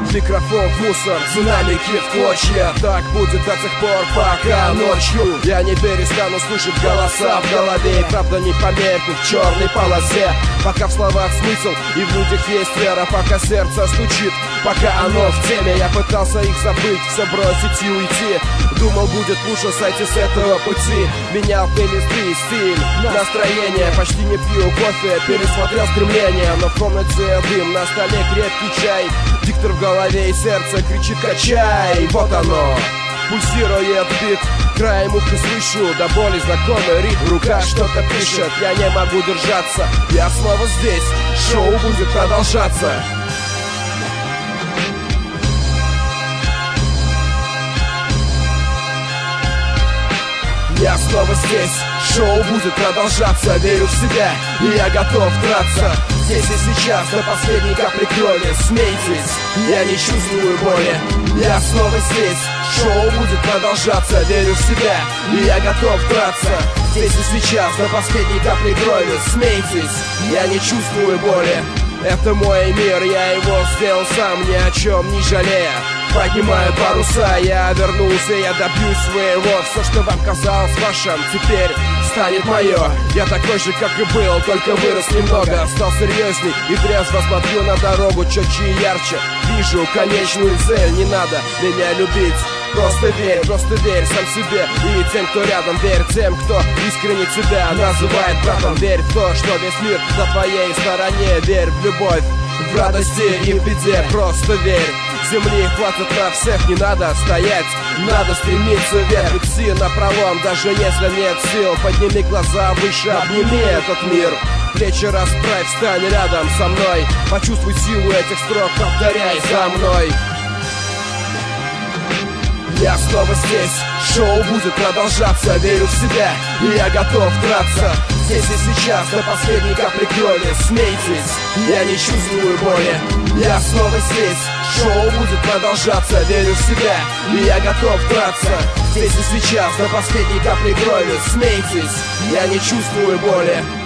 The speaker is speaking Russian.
Микрофон в мусор, динамики в клочья. Так будет до тех пор, пока ночью я не перестану слышать голоса в голове. И правда не померкнет в черной полосе. Пока в словах смысл и в людях есть вера. Пока сердце стучит, пока оно в теме. Я пытался их забыть, все бросить и уйти. Думал, будет лучше сойти с этого пути. Менял плейлисты и стиль, настроение. Почти не пью кофе, пересмотрел стремление. Но в комнате дым, на столе крепкий чай. Диктор в голове и сердце кричит «качай». Вот оно, пульсирует бит. Краем уха слышу до боли знакомый ритм. В руках что-то пишет, я не могу держаться. Я снова здесь, шоу будет продолжаться. Я снова здесь, шоу будет продолжаться. Верю в себя, и я готов драться. Здесь и сейчас, до последней капли крови. Смейтесь, я не чувствую боли. Я снова здесь, шоу будет продолжаться. Верю в себя, и я готов драться. Здесь и сейчас, до последней капли крови. Смейтесь, я не чувствую боли. Это мой мир, я его сделал сам, ни о чем не жалея. Поднимаю паруса, я вернулся, я добьюсь своего. Все, что вам казалось вашим, теперь станет мое. Я такой же, как и был, только вырос немного. Стал серьезней и трезво смотрю на дорогу, четче и ярче. Вижу конечную цель, не надо меня любить. Просто верь сам себе и тем, кто рядом. Верь тем, кто искренне тебя называет братом. Верь в то, что весь мир на твоей стороне. Верь в любовь, в радости и в беде. Просто верь. Земли хватит на всех, не надо стоять. Надо стремиться вверх, идти напролом. Даже если нет сил, подними глаза выше, обними этот мир. Плечи расправь, встань рядом со мной. Почувствуй силу этих строк, повторяй за мной. Я снова здесь, шоу будет продолжаться. Верю в себя, и я готов драться. Здесь и сейчас, до последней капли крови. Смейтесь, я не чувствую боли. Я снова здесь, шоу будет продолжаться. Верю в себя, и я готов драться. Здесь и сейчас, до последней капли крови. Смейтесь, я не чувствую боли.